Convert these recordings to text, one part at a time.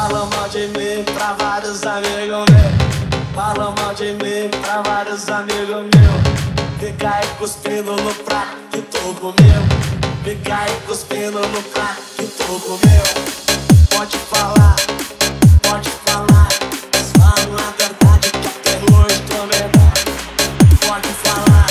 Fala mal de mim pra vários amigos meus. Fala mal de mim pra vários amigos meus. Fica aí cuspindo no prato que tu comeu. Fica aí cuspindo no prato que tu comeu. Pode falar, mas fala a verdade que até hoje tô verdade. Pode falar,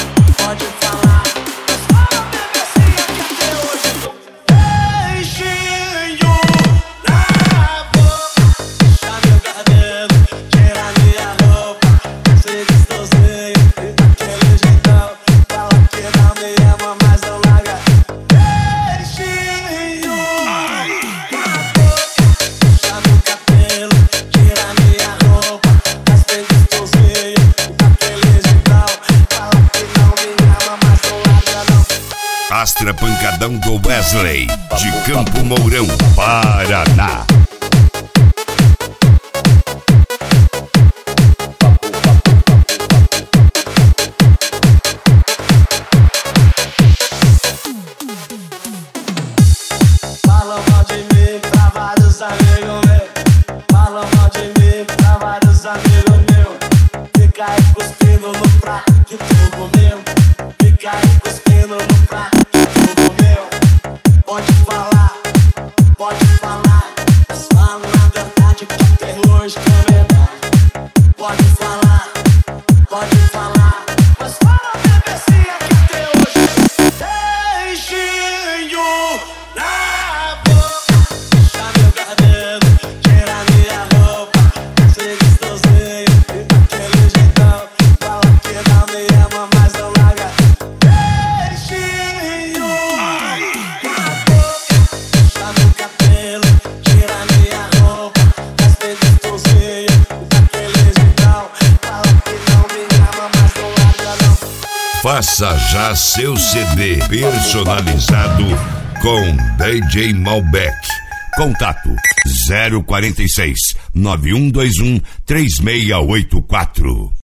mas fala a bebecinha que até hoje tô beijinho na boca. Puxa meu cabelo, tira minha roupa. Se distorceia daquele jeitão. Fala que não me ama, mas não larga. Beijinho na boca. Puxa meu cabelo, tira minha roupa. Mas se distorceia daquele jeitão. Fala que não me ama, mas não larga não. Astra Pancadão do Wesley, de Campo Mourão, Paraná. Fala mal de mim pra vários amigos meus. Fala mal de mim pra vários amigos meus. Fica aí cuspindo no prato que tu comeu. Fica aí cuspindo no prato que tu comeu. Pode falar, mas fala a verdade que até hoje tô verdade. Pode falar, mas fala a bebecinha que até hoje beijinho na boca. Puxa meu cabelo, tira minha roupa. Se distorceia daquele jeitão. Fala que não me ama, mas não larga. Beijinho na boca. Puxa meu cabelo, tira minha roupa. Se distorceia daquele jeitão. Fala que não me ama, mas não larga não. Faça já seu CD personalizado com DJ Malbec. Contato 046 9121 3684.